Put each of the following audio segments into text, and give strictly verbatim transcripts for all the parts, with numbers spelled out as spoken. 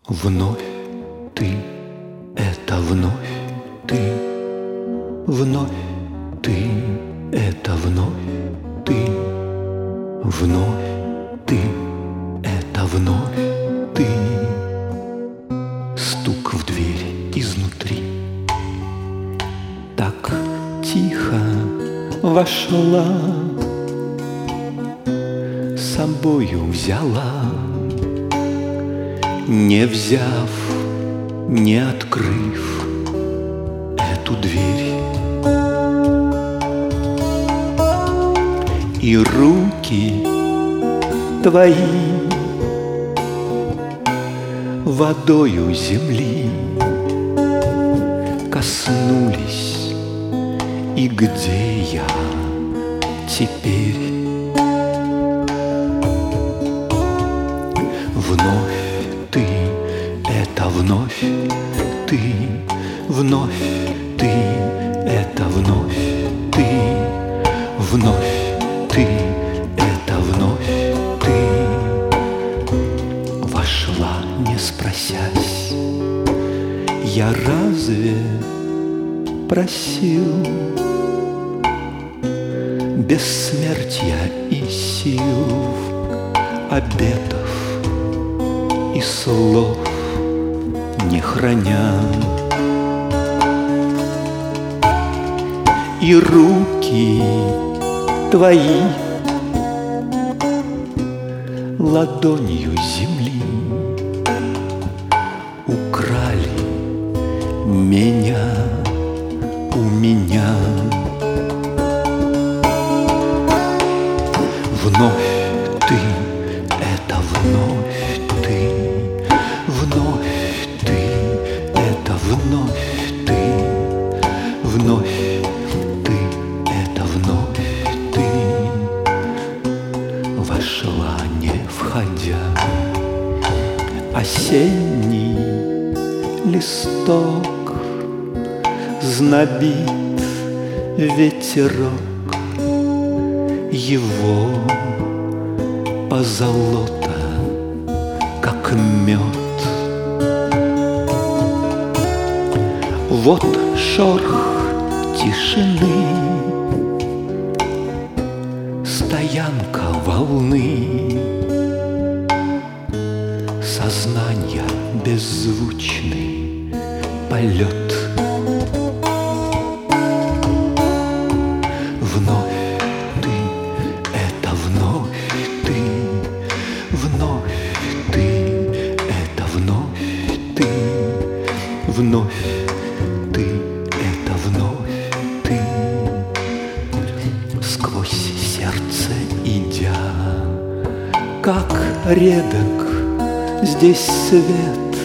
Вновь ты, это вновь ты, вновь ты, это вновь ты, вновь ты, это вновь ты. Стук в дверь изнутри. Так тихо вошла, с собою взяла, не взяв, не открыв эту дверь. И руки твои водою земли коснулись. И где я теперь? Вновь ты, это вновь ты, вновь ты, это вновь ты, вновь ты, это вновь ты. Вошла, не спросясь, я разве просил бессмертия и сил, обетов и слов не храня? И руки твои ладонью земли украли меня у меня. Вновь ты, это вновь ты, вновь ты, это вновь ты, вновь ты, это вновь ты. Вошла, не входя, осенний листок, знобит ветерок, его позолота, как мед. Вот шорох тишины, стоянка волны, сознания беззвучный полет. Вновь ты, это вновь ты, вновь ты, это вновь ты, вновь ты, это вновь ты. Сквозь сердце идя, как редок здесь свет,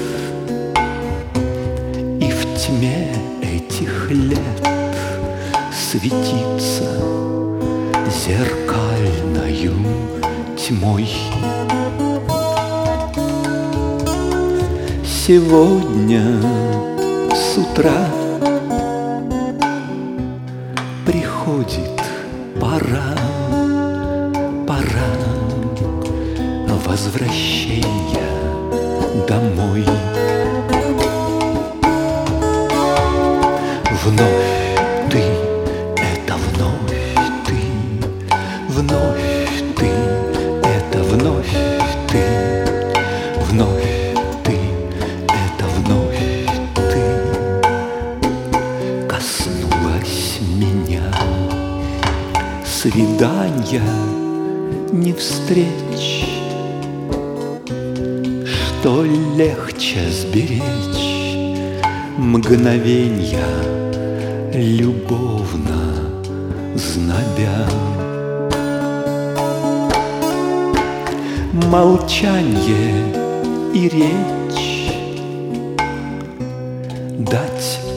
и в тьме этих лет светится зеркальною тьмой. Сегодня с утра приходит пора, пора возвращения домой. Вновь ты, это вновь ты, вновь ты, это вновь ты, вновь ты, это вновь ты. Коснулась меня свидания не встреч, что легче сберечь мгновенья любовно знобя. Молчанье и речь, дать